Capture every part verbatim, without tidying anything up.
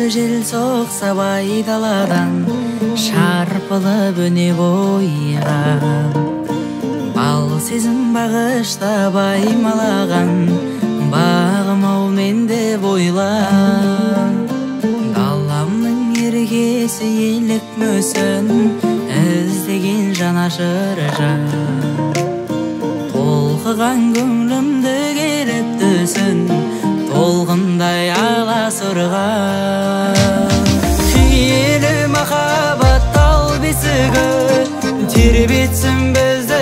жел соқса байдаладан шарпылып өне бойға, бал сезім бағышта баймалаған бағым-ау менде бойла. Даламның ергесі елік мөсін іздеген жанашыр жан, толқыған көңлімді керіп түсін толғындай аласырға. Киелі махаббат тал бесігі тербетсін бізді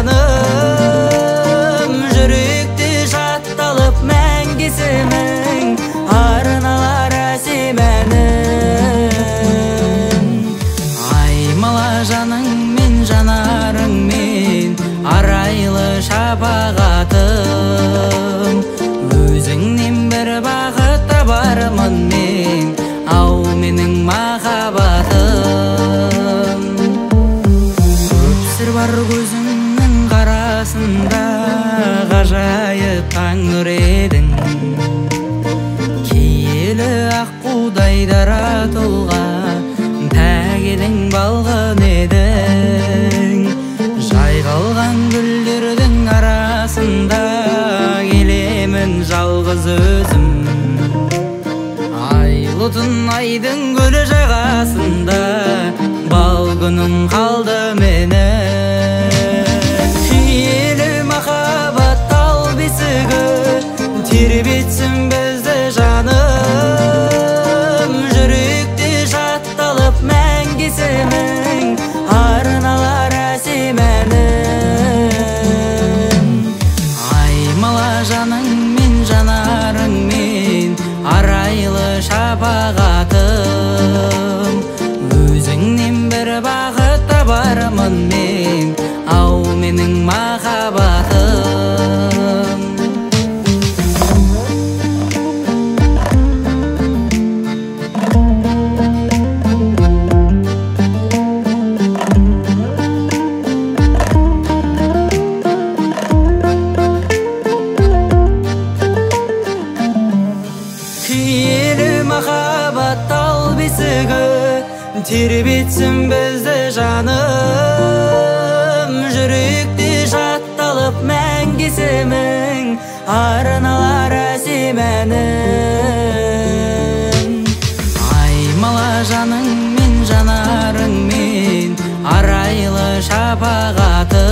жаным, жүректе жатталып мәңгесімің арналар әсем әнің. Аймала жаныңмен жанарыңмен арайлы шапағатым, өзіңнен бір бақыт табармын мен, ау менің махаббатым. Көп сыр бар көзіңнің қарасында, ғажайып таң нүредің, киелі аққудай дара тұлға пәк едің, балғын едің. Жайқалған гүлдердің арасында келемін жалғыз өзім, айлы түн айдың көлі жағасында бал күнім қалды менің. Киелі махаббат тал бесігі тербетсін бізді жаным, жүректе жатталып мәңгесімің арналар әсем әнің. Аймала жаныңмен жанарыңмен арайлы шапағатым, өзіңнен бір бақыт табармын мен, ау менің махаббатым. Киелі махаббат тал бесігі тербетсін бізді жаным, жүректе жатталып мәңгесімің арналар әсем әнің. Аймала жаныңмен жанарыңмен арайлы шапағатым,